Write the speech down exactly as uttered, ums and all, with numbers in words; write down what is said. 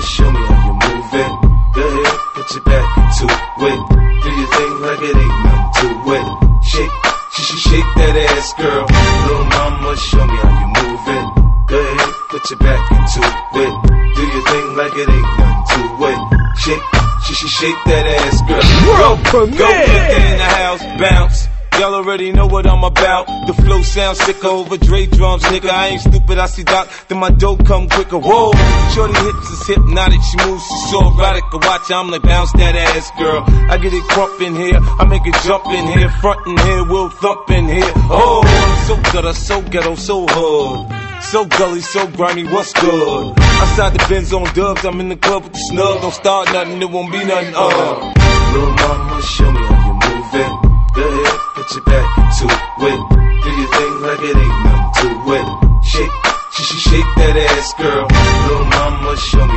show me how you move it. Go ahead, put your back into it. Do your thing like it ain't nothing to it. Shake, she should shake that ass, girl. Little mama, show me how you move it. Go ahead, put your back into it. Do your thing like it ain't nothing to it. Shake, she should shake that ass, girl. Go, go, go, in the house, bounce. Y'all already know what I'm about. The flow sounds sicker over Dre drums, nigga. I ain't stupid, I see Doc, then my dope come quicker. Whoa, shorty hips is hypnotic, she moves, she's so erotic. Watch, I'm like, bounce that ass, girl. I get it crump in here, I make it jump in here, front in here, we'll thump in here. Oh, I'm so gutter, so ghetto, so hood, so gully, so grimy, what's good? Outside the Benz on dubs, I'm in the club with the snug. Don't start nothing, it won't be nothing, uh Little mama, show me how you move it. Go ahead, put your back into it. Do your thing like it ain't nothing to it. Shake, she should shake that ass, girl. Little mama, show me